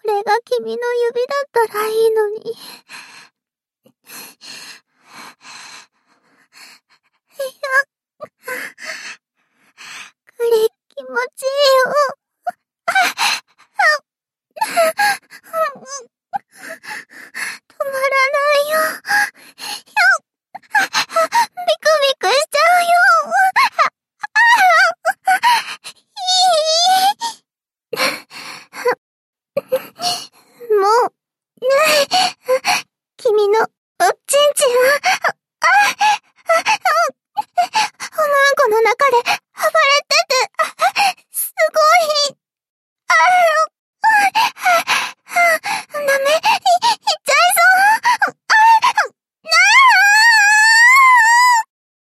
れが君の指だったらいいのに。いや、これ気持ちいいよ。